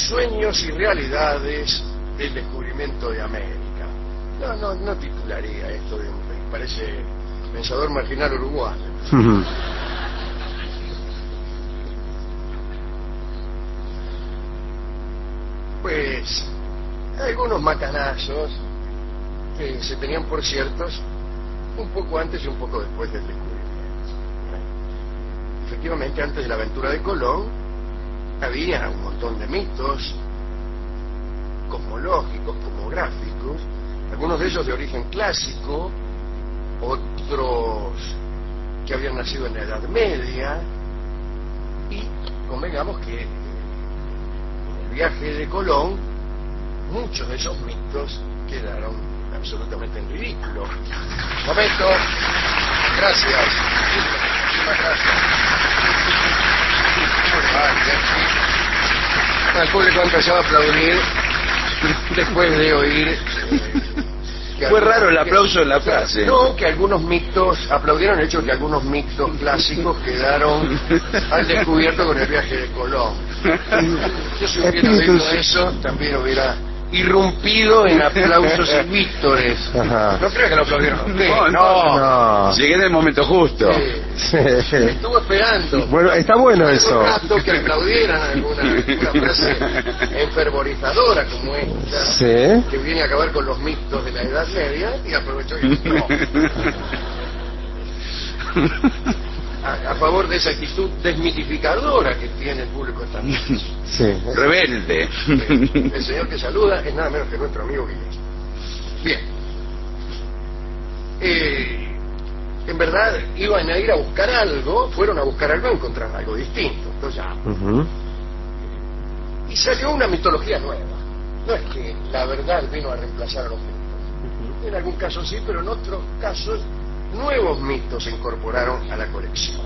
sueños y realidades del descubrimiento de América. No titularía esto de parece pensador marginal uruguayo. Pues algunos macanazos que se tenían por ciertos un poco antes y un poco después del descubrimiento. Efectivamente, antes de la aventura de Colón había un montón de mitos cosmológicos, cosmográficos, algunos de ellos de origen clásico, otros que habían nacido en la Edad Media, y convengamos que en el viaje de Colón muchos de esos mitos quedaron absolutamente en ridículo. Momento. Gracias. Muchísimas gracias. El público ha empezado a aplaudir después de oír fue raro el aplauso en la frase. No, que algunos mitos aplaudieron el hecho de que algunos mitos clásicos quedaron al descubierto con el viaje de Colón. Yo si hubiera oído eso también hubiera irrumpido en aplausos y vítores. No creo que lo aplaudieron ustedes. No. Llegué en el momento justo. Sí. Estuvo esperando. Bueno, está bueno eso. Un rato que aplaudieran alguna frase enfervorizadora como esta, sí, que viene a acabar con los mitos de la Edad Media, y aprovechó y no. A favor de esa actitud desmitificadora que tiene el público esta noche. Sí. Rebelde. El señor que saluda es nada menos que nuestro amigo Guillermo. Bien. En verdad iban a ir a buscar algo, fueron a buscar algo y encontraron algo distinto. Entonces, y salió una mitología nueva. No es que la verdad vino a reemplazar a los mitos. En algún caso sí, pero en otros casos nuevos mitos se incorporaron a la colección.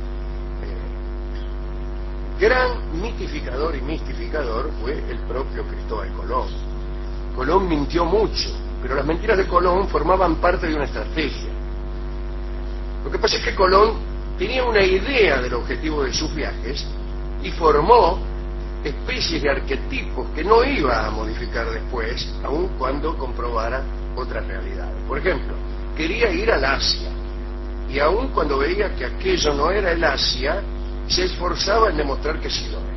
Gran mitificador y mistificador fue el propio Cristóbal Colón. Colón mintió mucho, pero las mentiras de Colón formaban parte de una estrategia. Lo que pasa es que Colón tenía una idea del objetivo de sus viajes y formó especies de arquetipos que no iba a modificar después, aun cuando comprobara otras realidades. Por ejemplo, quería ir al Asia, y aun cuando veía que aquello no era el Asia, se esforzaba en demostrar que sí lo era.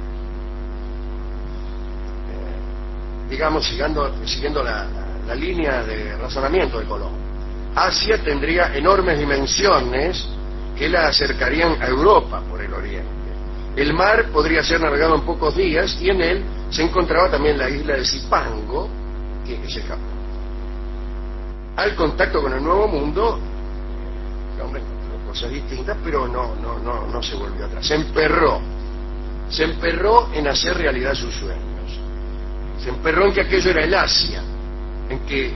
Digamos, siguiendo la línea de razonamiento de Colón. Asia tendría enormes dimensiones que la acercarían a Europa por el oriente. El mar podría ser navegado en pocos días, y en él se encontraba también la isla de Zipango, que es el Japón. Al contacto con el Nuevo Mundo, el hombre encontró cosas distintas, pero no se volvió atrás. Se emperró en hacer realidad sus sueños. Se emperró en que aquello era el Asia, en que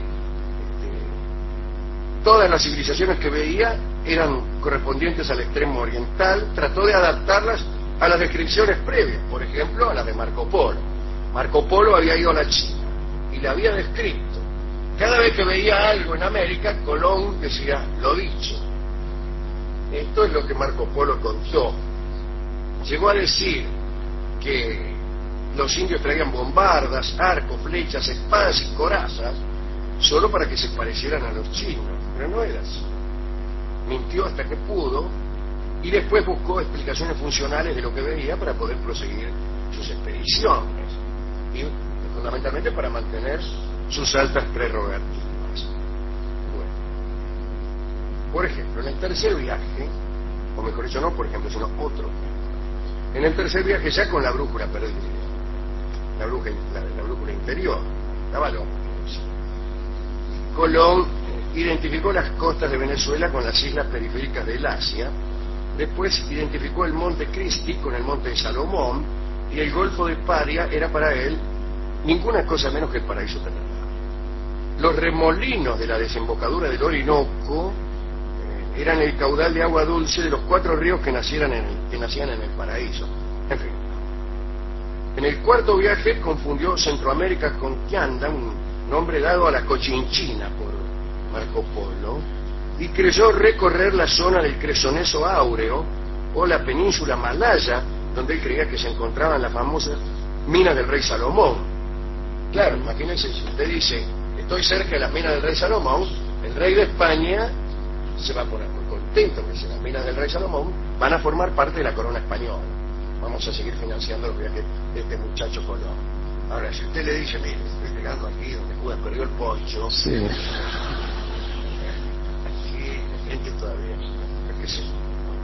todas las civilizaciones que veía eran correspondientes al extremo oriental. Trató de adaptarlas a las descripciones previas, por ejemplo a las de Marco Polo. Marco Polo había ido a la China y la había descrito. Cada vez que veía algo en América, Colón decía, lo dicho. Esto es lo que Marco Polo contó. Llegó a decir que los indios traían bombardas, arcos, flechas, espadas y corazas solo para que se parecieran a los chinos, pero no era así. Mintió hasta que pudo y después buscó explicaciones funcionales de lo que veía para poder proseguir sus expediciones y fundamentalmente para mantener sus altas prerrogativas. Bueno, por ejemplo, en el tercer viaje, o mejor dicho, no por ejemplo, sino otro, en el tercer viaje ya con la brújula perdida, la brújula interior, estaba loco. Colón identificó las costas de Venezuela con las islas periféricas del Asia, después identificó el monte Cristi con el monte de Salomón, y el golfo de Paria era para él ninguna cosa menos que el paraíso terrenal. Los remolinos de la desembocadura del Orinoco eran el caudal de agua dulce de los 4 ríos que nacían en el paraíso. En fin. En el cuarto viaje confundió Centroamérica con Kianda, un nombre dado a la Cochinchina por Marco Polo, y creyó recorrer la zona del Cresoneso Áureo o la península malaya, donde él creía que se encontraban las famosas minas del rey Salomón. Claro, imagínense, si usted dice, estoy cerca de las minas del rey Salomón, el rey de España se va a poner muy contento, porque si las minas del rey Salomón van a formar parte de la corona española. Vamos a seguir financiando los viajes de este muchacho Colón. Ahora, si usted le dice, mire, estoy llegando aquí donde Judas perdió el poncho, Sí. aquí la gente todavía, qué sé yo.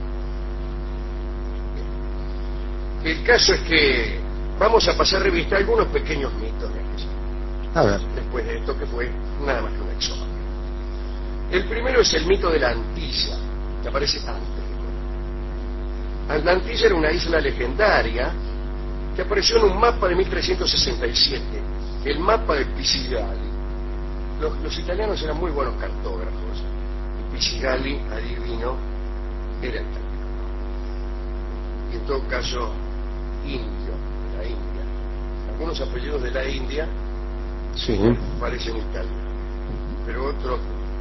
El caso es que vamos a pasar revista a algunos pequeños mitos de aquella, A ver. después de esto que fue nada más que un exodio. El primero es el mito de la Antilla, que aparece antes de Colón. La Antilla era una isla legendaria que apareció en un mapa de 1367, el mapa de Pisigali. Los italianos eran muy buenos cartógrafos, y Pisigali, adivino, era italiano. Y en todo caso, indio, de la India. Algunos apellidos de la India Sí. parecen italianos, pero otros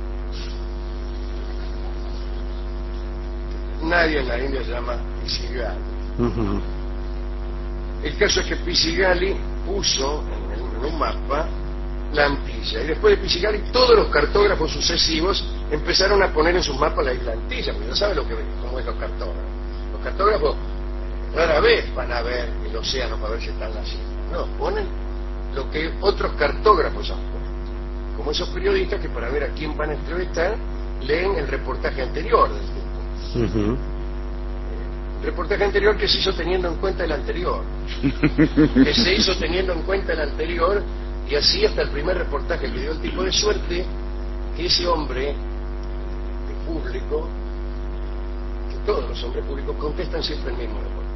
nadie en la India se llama Pisigali. Ujú. El caso es que Pisigali puso en un mapa la Antilla, y después de Pisigali todos los cartógrafos sucesivos empezaron a poner en sus mapas la isla Antilla, porque ya saben cómo es los cartógrafos. Los cartógrafos rara vez van a ver el océano para ver si están las islas. No, ponen lo que otros cartógrafos han puesto. Como esos periodistas que para ver a quién van a entrevistar leen el reportaje anterior del tipo. Ujú. El reportaje anterior que se hizo teniendo en cuenta el anterior. Que se hizo teniendo en cuenta el anterior, y así hasta el primer reportaje que dio el tipo, de suerte que ese hombre de público, que todos los hombres públicos contestan siempre el mismo reportaje.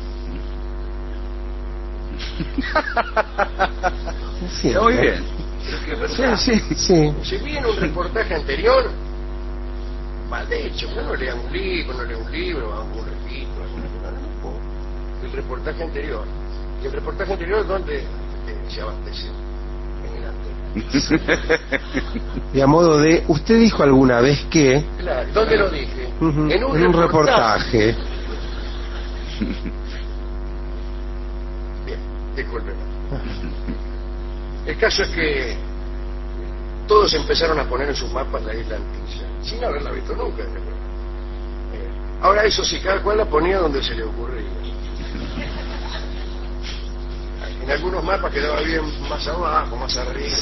Sí, Está muy bien. Pero que es verdad. Sí. Si viene un reportaje anterior, mal hecho, no lea un libro, un registro, el reportaje anterior. Y el reportaje anterior, ¿dónde se abastece? En el anterior. Y a modo de, usted dijo alguna vez que... Claro, ¿dónde lo dije? Ujú. En un reportaje. Bien, disculpe. El caso es que todos empezaron a poner en sus mapas la isla Antilla, sin haberla visto nunca. Ahora eso sí, cada cual la ponía donde se le ocurría. En algunos mapas quedaba bien más abajo, más arriba.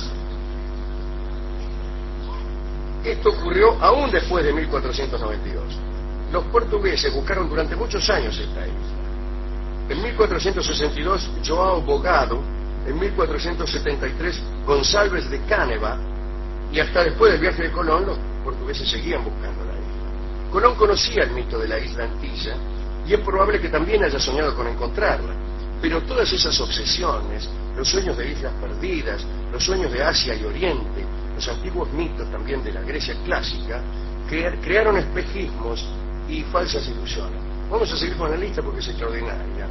Esto ocurrió aún después de 1492. Los portugueses buscaron durante muchos años esta isla. En 1462, João Bogado, en 1473, Gonçalves de Câneva, y hasta después del viaje de Colón, los portugueses seguían buscando la isla. Colón conocía el mito de la isla Antilla, y es probable que también haya soñado con encontrarla. Pero todas esas obsesiones, los sueños de islas perdidas, los sueños de Asia y Oriente, los antiguos mitos también de la Grecia clásica, crearon espejismos y falsas ilusiones. Vamos a seguir con la lista porque es extraordinaria.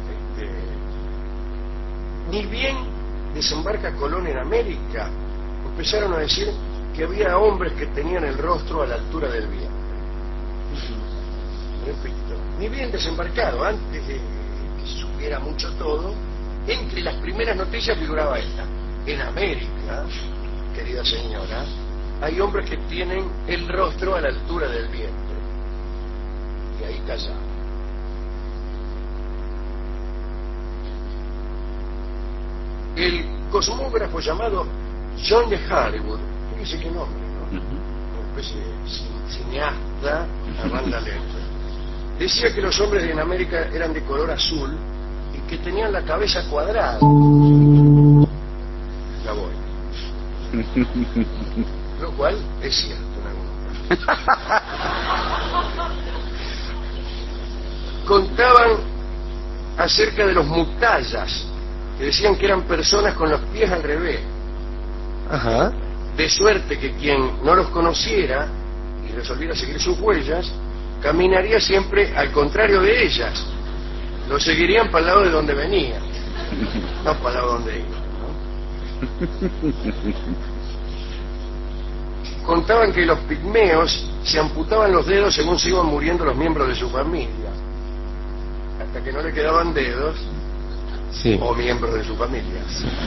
Ni bien desembarca Colón en América, empezaron a decir que había hombres que tenían el rostro a la altura del vientre. Repito, ni bien desembarcado, antes de que supiera mucho todo, entre las primeras noticias figuraba esta: en América, querida señora, hay hombres que tienen el rostro a la altura del vientre. Y ahí callaba. El cosmógrafo llamado John de Hollywood, fíjese qué nombre, ¿no? Una especie de cineasta a banda lenta, decía que los hombres en América eran de color azul y que tenían la cabeza cuadrada. Ya voy. Lo cual es cierto en algunos casos. Contaban acerca de los mutayas, que decían que eran personas con los pies al revés. Ajá. De suerte que quien no los conociera y resolviera seguir sus huellas, caminaría siempre al contrario de ellas. Lo seguirían para el lado de donde venían, no para el lado donde iban, ¿no? Contaban que los pigmeos se amputaban los dedos según se iban muriendo los miembros de su familia. Hasta que no le quedaban dedos, Sí. O miembros de su familia.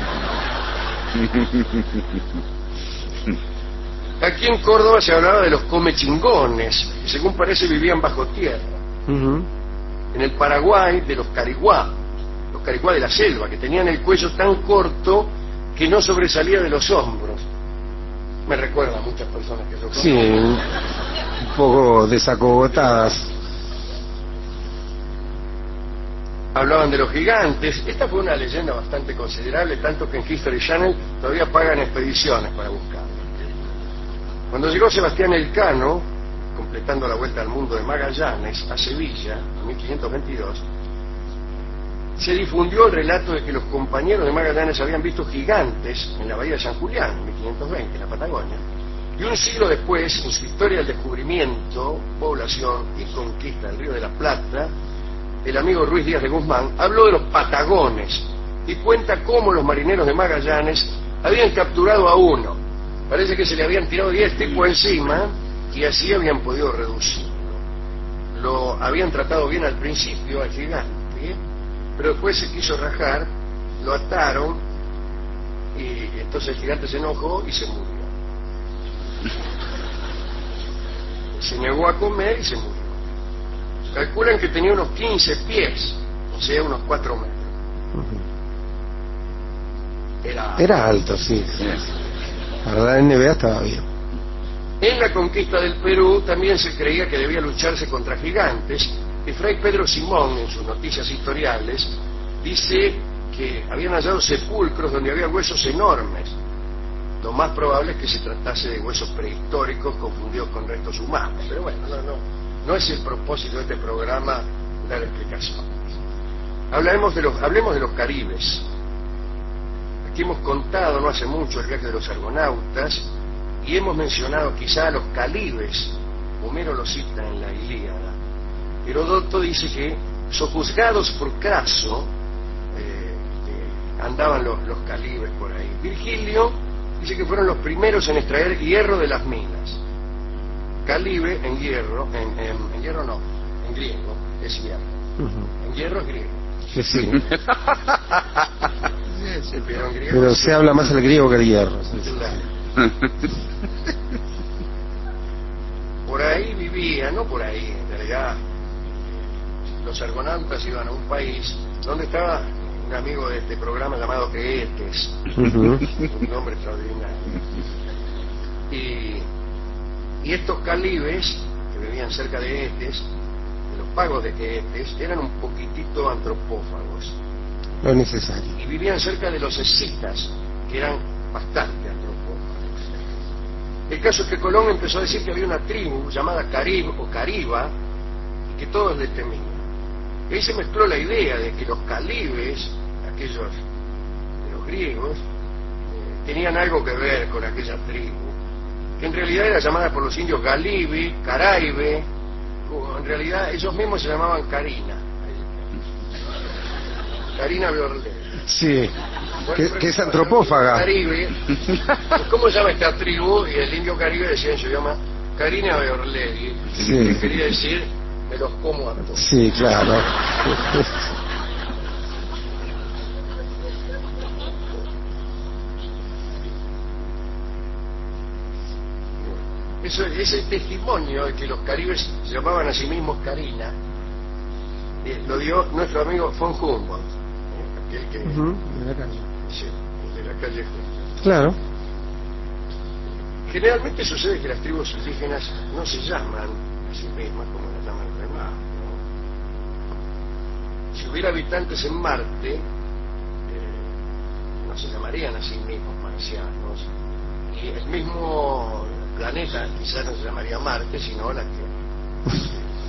Aquí en Córdoba se hablaba de los comechingones, que según parece vivían bajo tierra. En el Paraguay, de los cariguá de la selva, que tenían el cuello tan corto que no sobresalía de los hombros. Me recuerda a muchas personas que yo Sí, un poco desacogotadas. Hablaban de los gigantes. Esta fue una leyenda bastante considerable, tanto que en History Channel todavía pagan expediciones para buscarla. Cuando llegó Sebastián Elcano, completando la vuelta al mundo de Magallanes, a Sevilla, en 1522, se difundió el relato de que los compañeros de Magallanes habían visto gigantes en la bahía de San Julián, en 1520, en la Patagonia, y un siglo después, en su historia del descubrimiento, población y conquista del Río de la Plata, el amigo Ruiz Díaz de Guzmán habló de los patagones y cuenta cómo los marineros de Magallanes habían capturado a uno. Parece que se le habían tirado 10 tipos encima y así habían podido reducirlo. Lo habían tratado bien al principio al gigante, pero después se quiso rajar, lo ataron y entonces el gigante se enojó y se murió. Se negó a comer y se murió. Calculan que tenía unos 15 pies, o sea, unos 4 metros. Era alto, sí. Para la NBA estaba bien. En la conquista del Perú también se creía que debía lucharse contra gigantes, y Fray Pedro Simón, en sus noticias historiales, dice que habían hallado sepulcros donde había huesos enormes. Lo más probable es que se tratase de huesos prehistóricos confundidos con restos humanos. Pero bueno, no es el propósito de este programa dar explicaciones. Hablemos de los caribes. Aquí hemos contado no hace mucho el viaje de los argonautas y hemos mencionado quizá a los calibes. Homero los cita en la Ilíada. Heródoto dice que, sojuzgados por Craso, andaban los calibes por ahí. Virgilio dice que fueron los primeros en extraer hierro de las minas. Calibe en hierro, en hierro no, en griego es hierro. En hierro es griego. Que sí. Sí, pero en griego Pero se habla más el griego que el hierro. Claro. Por ahí vivía, no por ahí, en realidad, los argonautas iban a un país donde estaba un amigo de este programa llamado Queetes, un nombre extraordinario. Y estos calibes, que vivían cerca de Etes, de los pagos de Queetes, eran un poquitito antropófagos. Lo necesario. Y vivían cerca de los escitas, que eran bastante antropófagos. El caso es que Colón empezó a decir que había una tribu llamada Carib o Cariba, y que todos le temían. Y ahí se mezcló la idea de que los calibes, aquellos de los griegos, tenían algo que ver con aquella tribu, que en realidad era llamada por los indios Galibi, Caraibe, o en realidad ellos mismos se llamaban Carina. Carina Beorlé. Sí, que es antropófaga. Caribe, ¿cómo se llama esta tribu? Y el indio Caribe decía, se llama Carina Beorlé, Sí. que quería decir, me los como a todos. Sí, claro. Ese testimonio de que los caribes se llamaban a sí mismos Carina, lo dio nuestro amigo von Humboldt, aquel que... De la calle. Sí, de la calle Humboldt. Claro. Generalmente sucede que las tribus indígenas no se llaman a sí mismas como las llaman los demás, ¿no? Si hubiera habitantes en Marte, no se llamarían a sí mismos marcianos, y el mismo planeta quizás no se llamaría Marte, sino la Tierra.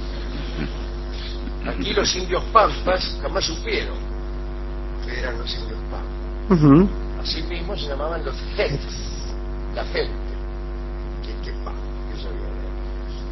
Aquí los indios pampas jamás supieron que eran los indios pampas. Así mismo se llamaban los Jets, la gente. ¿Qué pampa? ¿Qué sabía de ellos?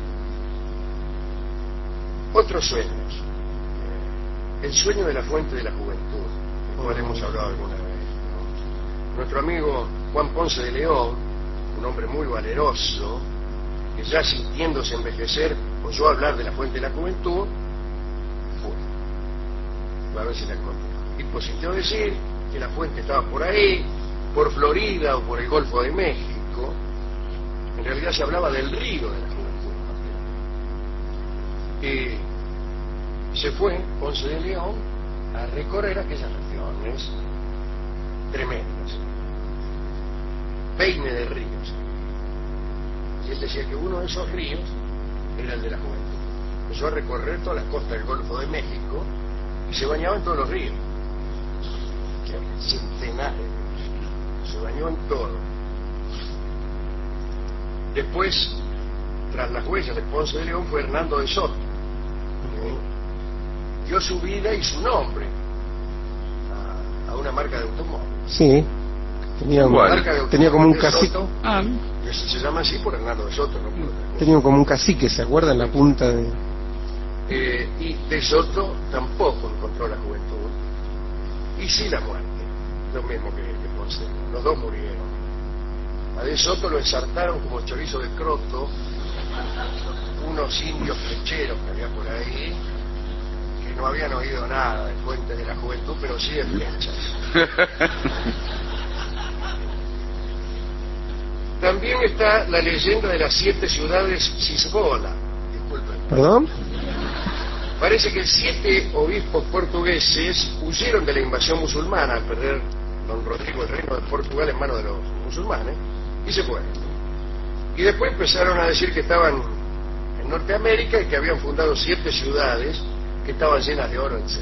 Otros sueños. El sueño de la fuente de la juventud, del cual hemos hablado alguna vez, ¿no? Nuestro amigo Juan Ponce de León, un hombre muy valeroso, que ya sintiéndose envejecer oyó hablar de la fuente de la juventud, fue. A ver si la encontramos. tipo sintió decir que la fuente estaba por ahí, por Florida o por el Golfo de México. En realidad se hablaba del río de la juventud. Y se fue Ponce de León a recorrer aquellas regiones tremendas, peine de ríos. Y él decía que uno de esos ríos era el de la juventud. Empezó a recorrer todas las costas del Golfo de México y se bañaba en todos los ríos, que había centenares, se bañó en todo. Después, tras las huellas de Ponce de León, fue Hernando de Soto, que dio su vida y su nombre a una marca de automóvil. Sí, tenía como un cacique. Se llama así por Hernando de Soto, no por tenía como un cacique, ¿se acuerdan? La punta de... y de Soto tampoco encontró la juventud, y sí la muerte, lo mismo que Ponce. Los dos murieron. A de Soto lo ensartaron como chorizo de croto unos indios flecheros que había por ahí, que no habían oído nada de fuentes de la juventud, pero sí de flechas. También está la leyenda de las 7 ciudades Cisgola. Disculpen. ¿Perdón? Parece que 7 obispos portugueses huyeron de la invasión musulmana al perder don Rodrigo el reino de Portugal en manos de los musulmanes y se fueron. Y después empezaron a decir que estaban en Norteamérica y que habían fundado 7 ciudades que estaban llenas de oro, etc.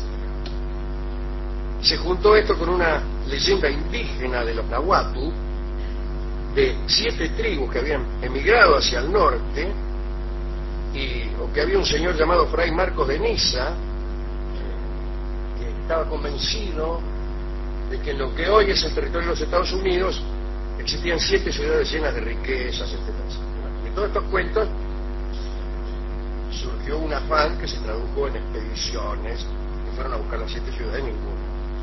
Se juntó esto con una leyenda indígena de los Nahuatl, de 7 tribus que habían emigrado hacia el norte, o que había un señor llamado Fray Marcos de Niza, que estaba convencido de que en lo que hoy es el territorio de los Estados Unidos existían 7 ciudades llenas de riquezas, etc. De todos estos cuentos surgió un afán que se tradujo en expediciones que fueron a buscar las 7 ciudades, ninguna.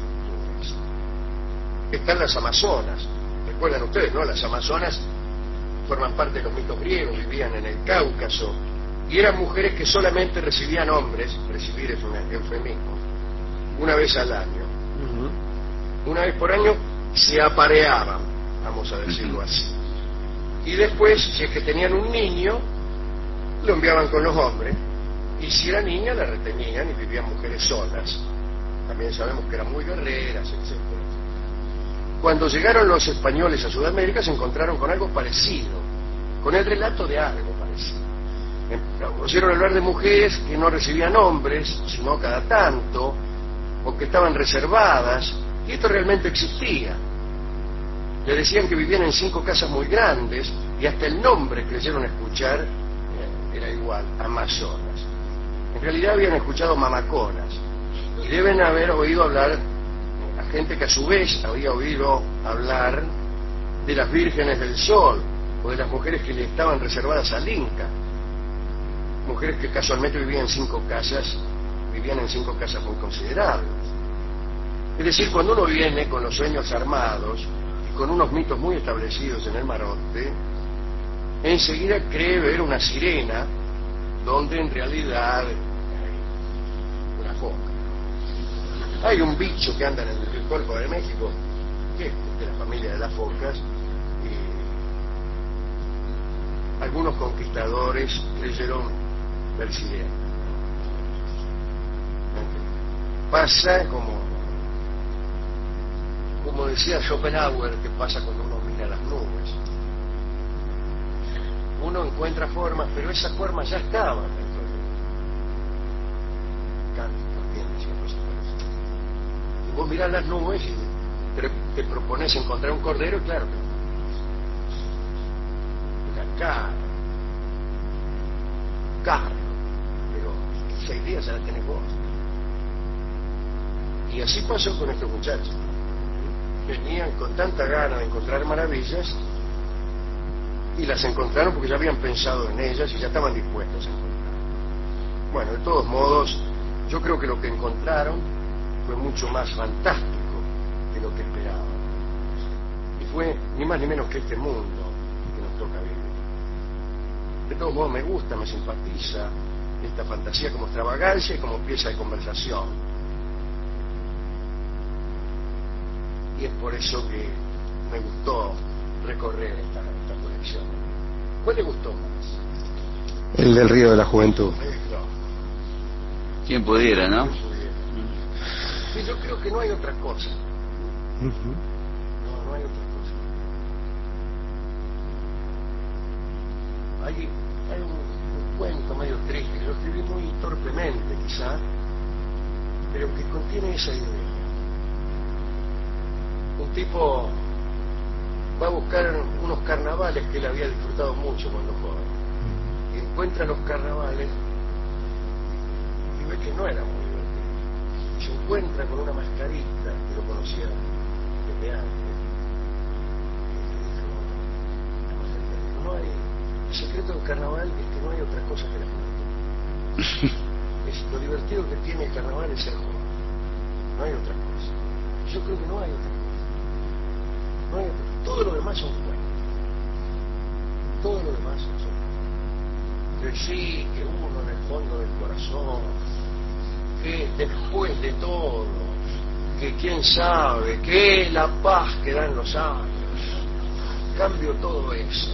Están las Amazonas. Recuerdan ustedes, ¿no? Las Amazonas forman parte de los mitos griegos, vivían en el Cáucaso y eran mujeres que solamente recibían hombres, recibir es un eufemismo, una vez al año. Una vez por año se apareaban, vamos a decirlo así. Y después, si es que tenían un niño, lo enviaban con los hombres, y si era niña la retenían y vivían mujeres solas. También sabemos que eran muy guerreras, etc. Cuando llegaron los españoles a Sudamérica se encontraron con algo parecido, con el relato de algo parecido. Oyeron hablar de mujeres que no recibían hombres, sino cada tanto, o que estaban reservadas, y esto realmente existía. Le decían que vivían en 5 casas muy grandes, y hasta el nombre creyeron escuchar era igual, Amazonas. En realidad habían escuchado mamaconas, y deben haber oído hablar a gente que a su vez había oído hablar de las vírgenes del sol, o de las mujeres que le estaban reservadas al Inca, mujeres que casualmente vivían en 5 casas muy considerables. Es decir, cuando uno viene con los sueños armados y con unos mitos muy establecidos en el Marote, enseguida cree ver una sirena donde en realidad hay una foca. Hay un bicho que anda en el Golfo de México que es de la familia de las focas, y algunos conquistadores creyeron ver sirena. Pasa como decía Schopenhauer, que pasa cuando uno mira las nubes. Uno encuentra formas, pero esas formas ya estaban dentro de uno. Kant también decía cosas parecidas. Y vos mirás las nubes y te propones encontrar un cordero, y claro que no. Caro, pero 6 días ya la tenés vos. Y así pasó con estos muchachos. Venían con tanta gana de encontrar maravillas y las encontraron porque ya habían pensado en ellas y ya estaban dispuestos a encontrar. Bueno, de todos modos, yo creo que lo que encontraron fue mucho más fantástico de lo que esperaban. Y fue ni más ni menos que este mundo que nos toca vivir. De todos modos, me gusta, me simpatiza esta fantasía como extravagancia y como pieza de conversación. y es por eso que me gustó recorrer esta colección. ¿Cuál le gustó más? El del Río de la Juventud. ¿Quién pudiera, no? Sí, yo creo que no hay otra cosa. No hay otra cosa. Hay un cuento medio triste que lo escribí muy torpemente, quizá, pero que contiene esa idea. Un tipo va a buscar unos carnavales que él había disfrutado mucho cuando joven. Y encuentra los carnavales y ve que no era muy divertido. Se encuentra con una mascarita que lo conocía desde antes. Y le dijo, no hay, el secreto del carnaval es que no hay otra cosa que la juventud. Lo divertido que tiene el carnaval es ser joven. No hay otra cosa. Yo creo que no hay otra cosa. No hay otra. Todo lo demás son cuentos. Todo lo demás son cuentos. Que sí, que uno en el fondo del corazón, que después de todo, que quién sabe, que la paz que dan los años. Cambio todo eso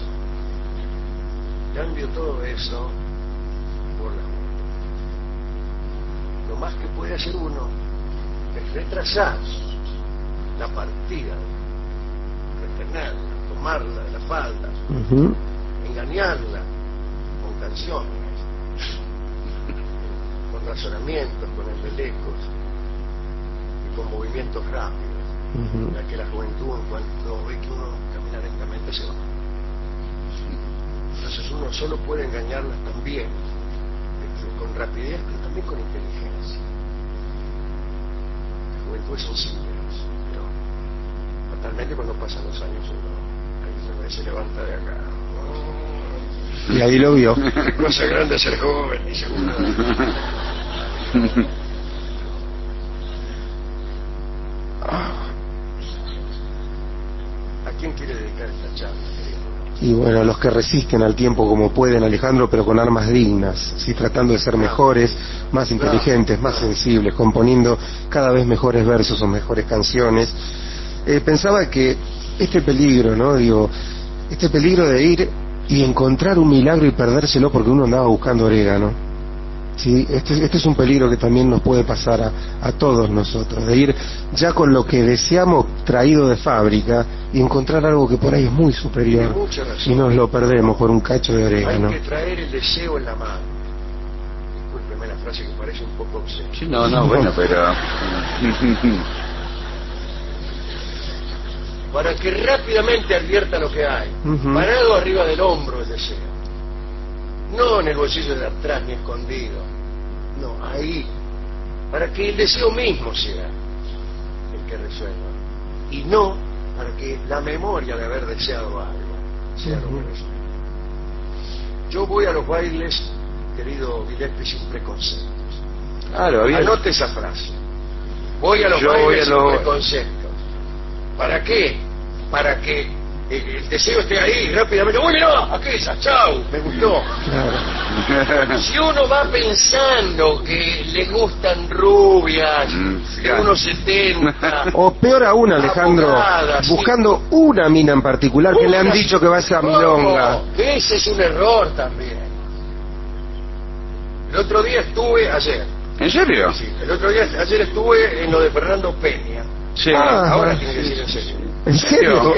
por la juventud. Lo más que puede hacer uno es retrasar la partida, retenerla, tomarla de la falda, engañarla con canciones, con razonamientos, con embelecos y con movimientos rápidos, ya que la juventud, en cuanto ve que uno camina lentamente, se va. Entonces uno solo puede engañarlas también con rapidez, pero también con inteligencia. La juventud es sensible, pero fatalmente cuando pasan los años uno se levanta de acá. Y ahí lo vio. Qué cosa grande ser joven, dice uno. ¿A quién quiere dedicar esta charla, querido? Y bueno, los que resisten al tiempo como pueden, Alejandro, pero con armas dignas, ¿sí? Tratando de ser mejores, más inteligentes, más sensibles, componiendo cada vez mejores versos o mejores canciones. Pensaba que este peligro, ¿no? Digo, este peligro de ir y encontrar un milagro y perdérselo porque uno andaba buscando orégano. Sí, este es un peligro que también nos puede pasar a todos nosotros, de ir ya con lo que deseamos traído de fábrica y encontrar algo que por ahí es muy superior y nos lo perdemos por un cacho de orégano. Hay que traer el deseo en la mano. Discúlpeme la frase que parece un poco obscena. Sí, no, bueno, pero... para que rápidamente advierta lo que hay, parado arriba del hombro el deseo. No en el bolsillo de atrás ni escondido, no, ahí, para que el deseo mismo sea el que resuelva, y no para que la memoria de haber deseado algo sea lo que resuelva. Yo voy a los bailes, querido Gillespie, sin preconceptos. Claro, anote esa frase. Voy a los bailes sin preconceptos. ¿Para qué? Para que el deseo esté ahí rápidamente. ¡Uy, mirá! Aquella, chau, me gustó. Claro. Si uno va pensando que le gustan rubias, de unos 70... o peor aún, Alejandro, abogadas, buscando una mina en particular que le han dicho que va a ser milonga. Ese es un error también. El otro día estuve, ayer. ¿En serio? Sí, ayer estuve en lo de Fernando Peña. Sí. Ahora tiene que decir en serio. ¿En serio?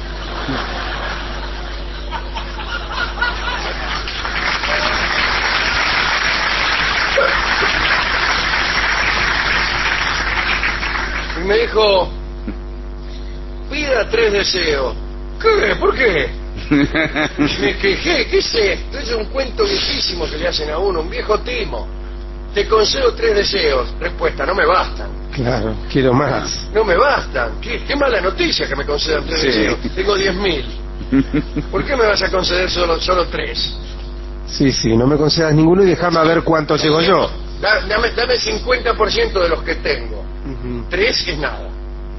Y me dijo, pida 3 deseos. ¿Qué? ¿Por qué? Me quejé, ¿qué es esto? Es un cuento viejísimo que le hacen a uno, un viejo timo. Te concedo 3 deseos. Respuesta, no me bastan. Claro, quiero más. No me bastan. Qué mala noticia que me concedan 3 deseos. Tengo 10.000. ¿Por qué me vas a conceder solo 3? Sí, no me concedas ninguno y déjame a ver cuánto llego yo. Dame 50% de los que tengo. 3 es nada.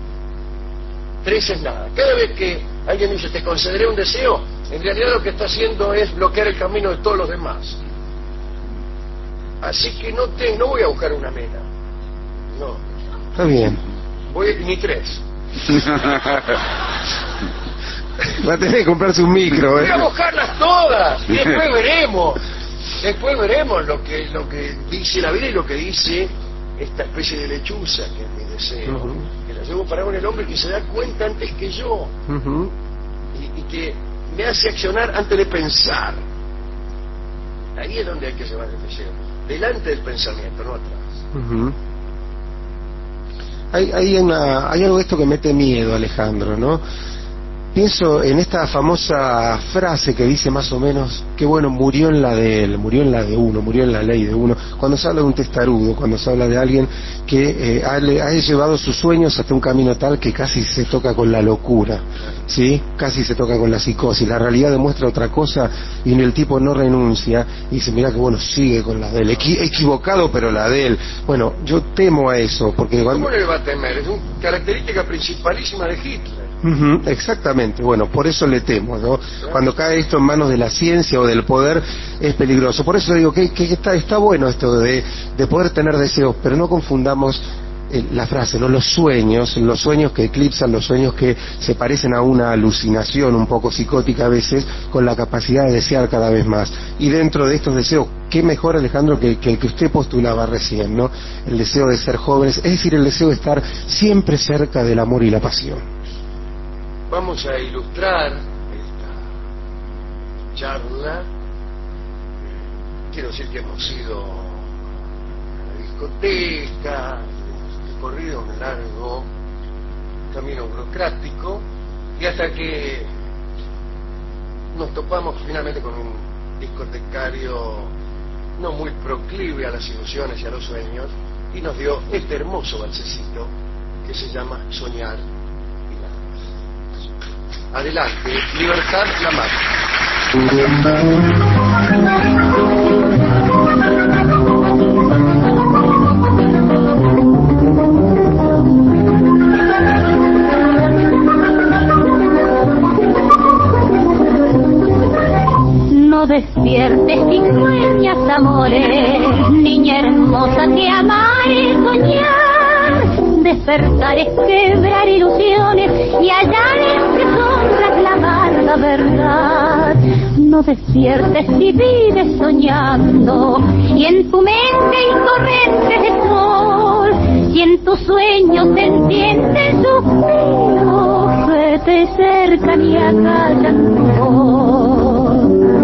3 es nada. Cada vez que alguien dice te concederé un deseo, en realidad lo que está haciendo es bloquear el camino de todos los demás. Así que no voy a buscar una mena. No. Está bien. Ni 3. Va a tener que comprarse un micro, Voy a buscarlas todas. Y después veremos lo que dice la vida y lo que dice esta especie de lechuza que es mi deseo, que la llevo para el hombre que se da cuenta antes que yo, y que me hace accionar antes de pensar. Ahí es donde hay que llevar el deseo, delante del pensamiento, no atrás. Hay algo de esto que mete miedo, Alejandro, ¿no? Pienso en esta famosa frase que dice más o menos que bueno, murió en la de él, murió en la de uno, murió en la ley de uno, cuando se habla de un testarudo, cuando se habla de alguien que ha llevado sus sueños hasta un camino tal que casi se toca con la locura, ¿sí? Casi se toca con la psicosis, la realidad demuestra otra cosa y el tipo no renuncia y dice, mira que bueno, sigue con la de él, equivocado pero la de él. Bueno, yo temo a eso, porque ¿Cómo le va a temer? Es una característica principalísima de Hitler. Exactamente, bueno, por eso le temo, ¿no? Cuando cae esto en manos de la ciencia o del poder es peligroso. Por eso digo que está bueno esto de poder tener deseos, pero no confundamos la frase, ¿no? Los sueños que eclipsan, los sueños que se parecen a una alucinación un poco psicótica a veces, con la capacidad de desear cada vez más. Y dentro de estos deseos, qué mejor, Alejandro, que el que usted postulaba recién, ¿no? El deseo de ser jóvenes, es decir, el deseo de estar siempre cerca del amor y la pasión. Vamos a ilustrar esta charla. Quiero decir que hemos ido a la discoteca, hemos recorrido un largo camino burocrático y hasta que nos topamos finalmente con un discotecario no muy proclive a las ilusiones y a los sueños y nos dio este hermoso balsecito que se llama Soñar. Adelante, Libertad Lamarque. No despiertes ni sueñas amores, niña hermosa, te amaré soñar. Despertar es quebrar ilusiones y hallar entre sombras la amarga verdad. No despiertes si vives soñando y en tu mente hay corrientes de sol y en tus sueños se entiende el suspiro que te cercan y acallan tu voz.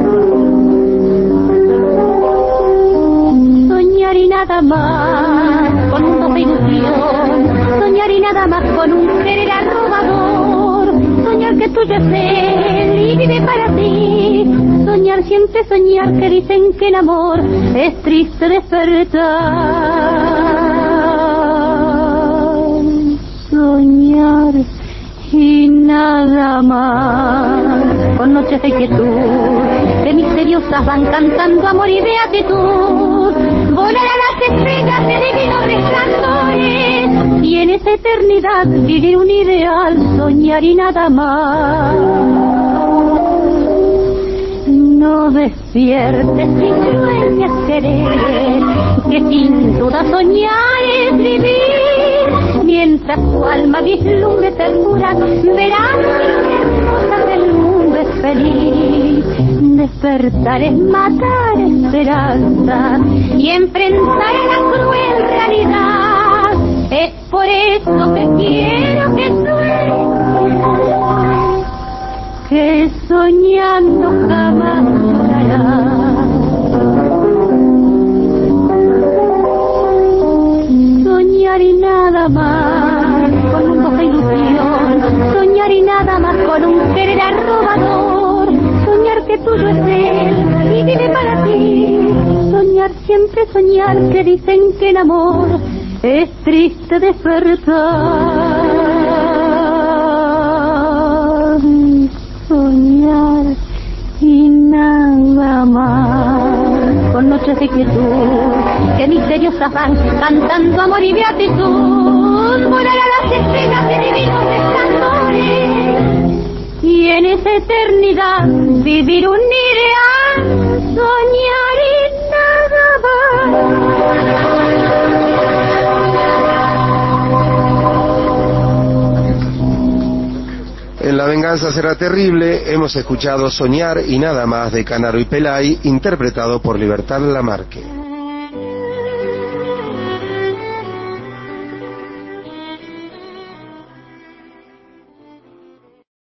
Soñar y nada más con un doce ilusión, soñar y nada más con un querer arrobador, soñar que tuyo es él y vive para ti, soñar siempre soñar que dicen que el amor es triste despertar, soñar y nada más con noches de quietud que misteriosas van cantando amor y beatitud, volar a las estrellas de divinos resplandores y en esa eternidad vivir un ideal, soñar y nada más. No despiertes si sueñas querer, que sin duda soñar es vivir, mientras tu alma vislumbre ternura, verás que hermosa del mundo es feliz. Despertar es matar esperanza y enfrentar la cruel realidad, es por eso que quiero que sueñes, que soñando jamás llorarás. Soñar y nada más con un doce ilusión, soñar y nada más con un querer arrobador, soñar que tuyo es él y vive para ti, soñar siempre soñar que dicen que el amor es triste despertar, soñar y nada más con noches de quietud que misteriosas van cantando amor y beatitud, volar a las estrellas de divinos resplandores y en esa eternidad vivir un ideal, soñar y nada más. En La venganza será terrible hemos escuchado Soñar y nada más de Canaro y Pelay, interpretado por Libertad Lamarque.